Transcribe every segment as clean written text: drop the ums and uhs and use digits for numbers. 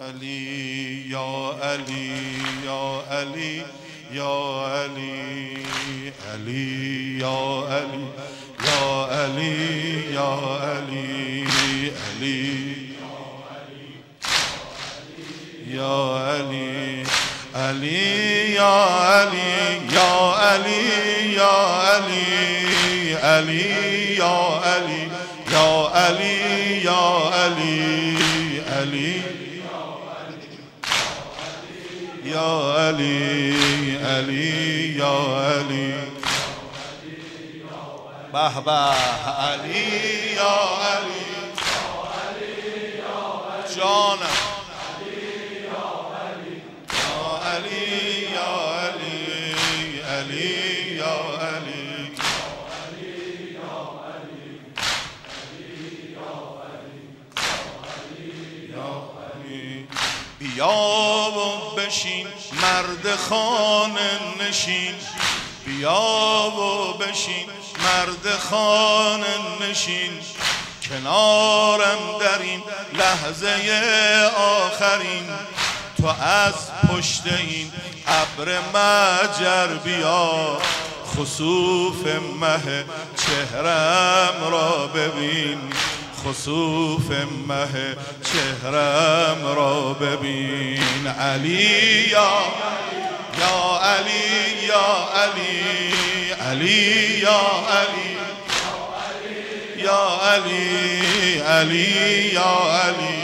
علی یا علی یا علی یا علی علی یا علی یا علی یا علی علی یا علی علی یا علی یا علی یا علی علی یا علی یا علی یا علی علی یا علی علی یا علی به به علی یا علی جانم علی یا علی علی یا علی بیا و بشین مرد خانه نشین بیا و بشین مرد خانه نشین کنارم در این لحظه آخرین تو از پشت این ابر مجر بیا خسوف مه چهرم را ببین خسوف مه چهرم را ببین علی یا علی یا علی علی یا علی یا علی علی یا علی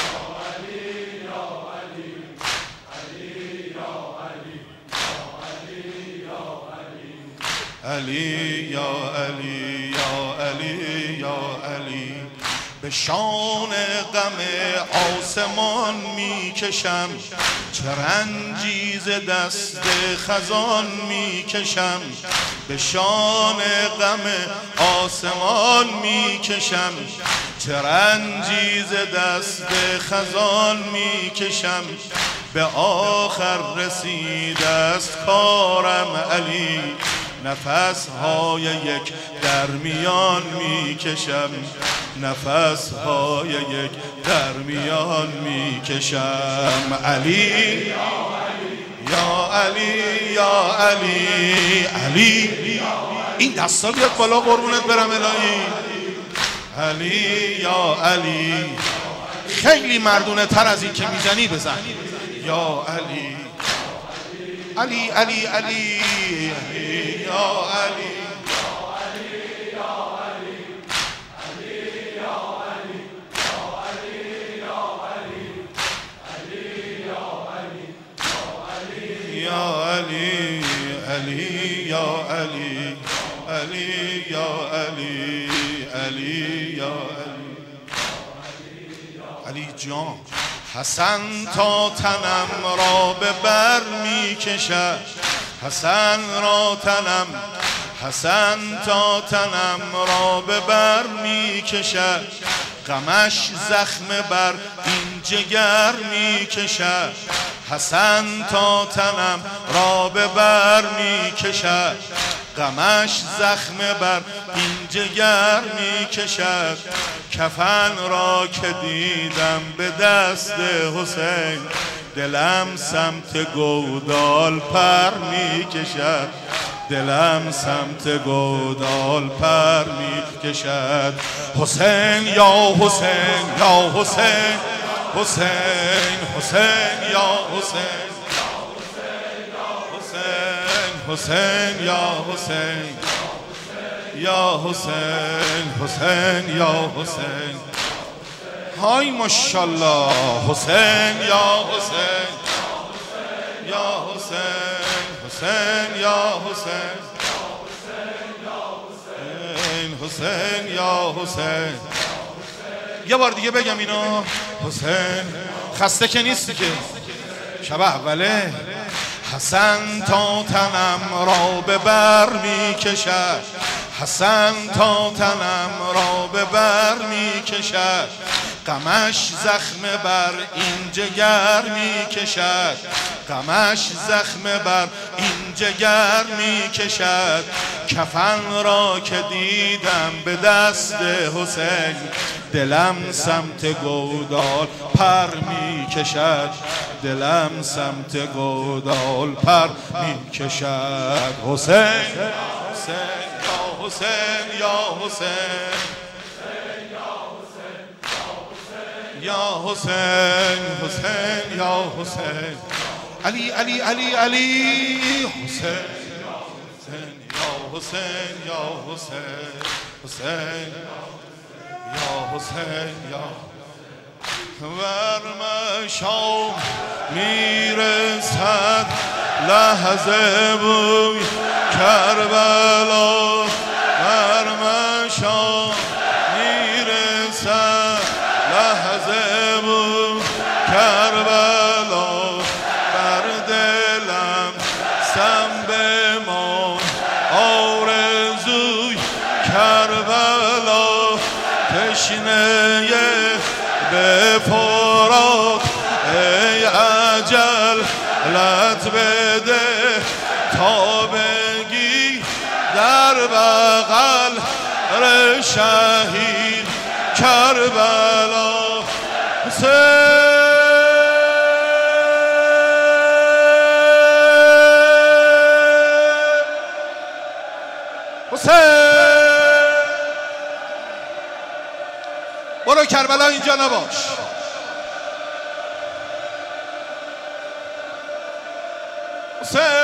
علی یا علی یا علی یا علی به شان غم آسمان می کشم چه رنجی ز دست خزان می کشم به شان غم آسمان می کشم چه رنجی ز دست خزان می کشم به آخر رسید از کارم علی نفس های یک درمیان می کشم نفس های یک درمیان می کشم علی یا علی یا علی علی این دستا بیاد بالا قربونت برم الهی علی یا علی خیلی مردونه تر از این که میزنی بزن یا علی علی علی علی یا علی یا علی علی یا علی علی یا علی علی یا علی علی جان حسن تا تنم را به بر می کشد حسن را تنم حسن تا تنم را به بر می کشد غمش زخم بر این جگر می کشد حسن تا تنم را به بر می کشد غمش زخم بر این جگر می کشد کفن را که دیدم به دست حسین دلم سمت گودال پر می کشد دلم سمت گودال پر می کشد حسین یا حسین یا حسین حسین حسین یا حسین حسین یا حسین یا حسین حسین یا حسین های ماشاءالله حسین یا حسین یا حسین حسین یا حسین حسین یا حسین یه بار دیگه بگم اینو حسین خسته که نیستی که شب اوله حسن تا تنم را به بر می کشد حسن تا تنم را به بر می کشد غمش زخم بر این جگر می کشد، غمش زخم بر این جگر می کشد. کفن را که دیدم به دست حسین، دلم سمت گودال پر می کشد، دلم سمت گودال پر می کشد. حسین حسین یا حسین یا حسین یا حسین حسین یا حسین علی علی علی علی حسین حسین یا حسین یا حسین حسین یا حسین یا ورمشام میرسد لحظه بوی کربلا، ورمشام میرسد لحظه بوی کربلا. بر دلم سم بمان آرزوی کربلا، تشنه به فرات ای اجل لت بده تا بگی در بغل شهید کربلا. حسین برو کربلا اینجا نباش. حسین